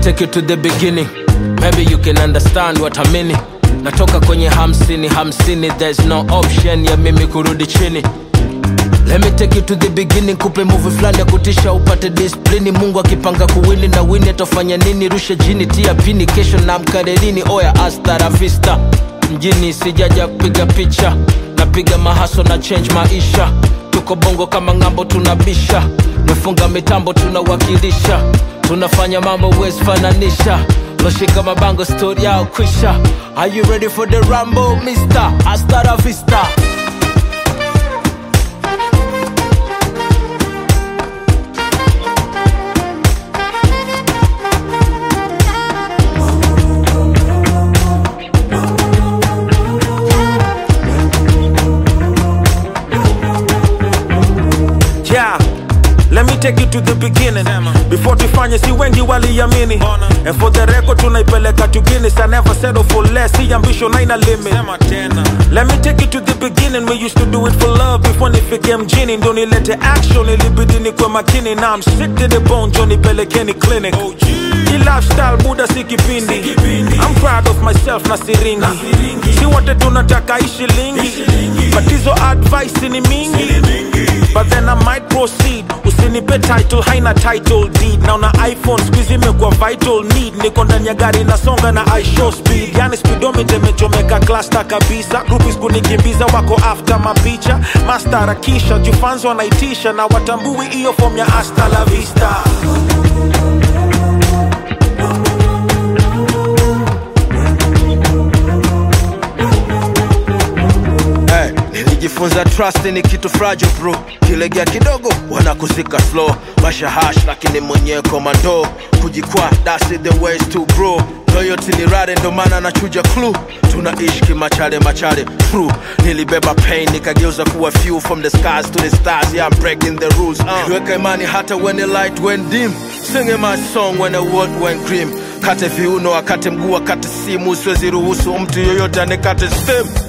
take you to the beginning. Maybe you can understand what I mean. Natoka kwenye hamsini, there's no option ya mimi kurudi chini. Let me take you to the beginning, kupe movie flani ya kutisha upate discipline. Mungu akipanga kuwini na wini atafanya nini? Rushe jini, tia pini, kesho na mkarelini. Oya hasta la vista. Mjini sijaja kupiga picha, napiga mahaso na change maisha. Tuko bongo kama ngambo tunabisha, mefunga mitambo tunawakilisha. Tunafanya mambo wezi fananisha, loshika mabango story yao kwisha. Are you ready for the Rambo, mister? Hasta la vista. Yeah, let me take you to the beginning. Before tufanye si wengi waliamini. And for the record tunaipeleka to Guinness. I never settle for less, see ambition haina limit. Let me take you to the beginning. We used to do it for love before nifike mjini. Ndo nilete action, ilibidi nikwe makini. Now I'm sick to the bone, Johnny pelekeni clinic. Hii lifestyle muda si kipindi. I'm proud of myself na siringi. Si wote tunataka ishilingi, but hizo advice ni mingi. But then I might proceed. Usinipe title, haina title deed. Now na iPhone squeeze mekwa vital need. Niko ndani ya gari nasonga na I show speed. Yani speedometer mechomeka cluster kabisa. Groupies kunikimbiza wako after mapicha. Master harakisha, jufans wanaitisha. Na watambui iyo form ya hasta la vista. Nilijifunza trust ni kitu fragile bro. Kilegea kidogo wanakuzika slow. Masha hash lakini mwenye komando. Kujikwa that's it the ways to bro. Loyalty ni rare ndo maana nachuja clue. Tunaishi kimachale true. Nilibeba pain nikageuza kuwa fuel. From the skies to the stars, yeah I'm breaking the rules. Niliweka imani hata when the light went dim. Singing my song when the world went grim. Kate viuno, akate mguu, akate simu. Siwezi ruhusu mtu yoyote anikate stem.